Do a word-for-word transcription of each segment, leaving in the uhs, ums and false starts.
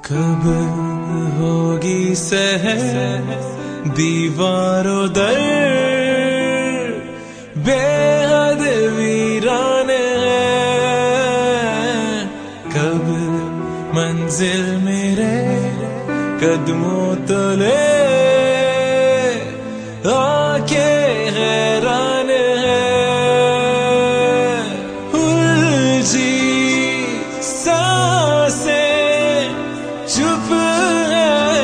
कब होगी सहर दीवारों दर बेहद वीरान है। कब मंजिल मेरे कदमों तले आके हैरान है। उलझी सांसें चुप है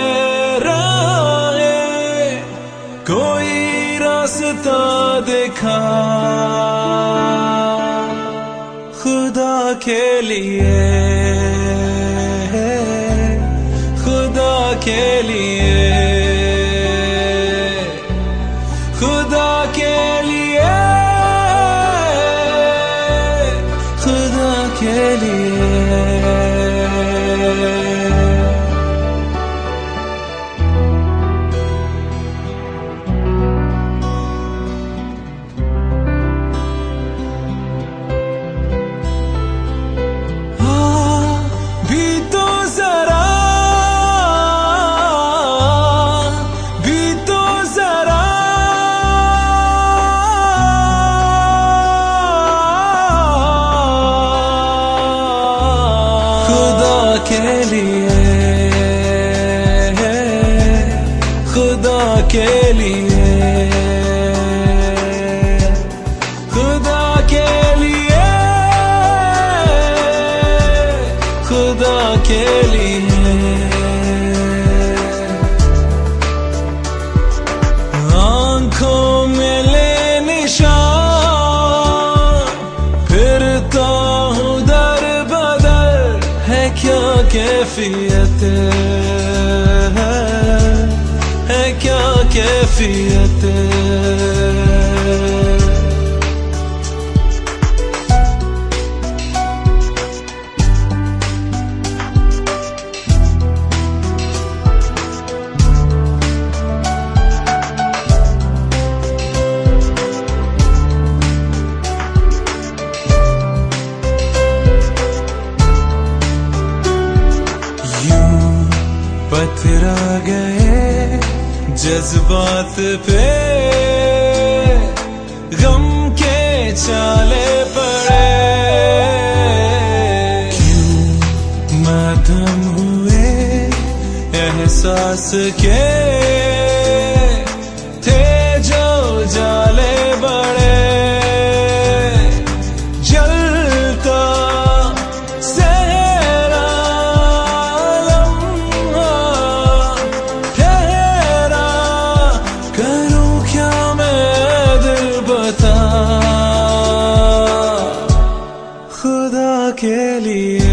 राहें, कोई रास्ता दिखा खुदा के लिए, खुदा के लिए, खुदा के लिए, खुदा के लिए। के लिए, खुदा के लिए, खुदा के लिए, खुदा के लिए। आंखों में ले निशान, फिरता हूँ दर बदर, है क्या कैफियत है, है क्या कैफियत। पथरा गए जज्बात पे, गम के चाले पड़े, क्यों मातम हुए एहसास के, थे जो जाले बड़े। जलता खुदा के लिए।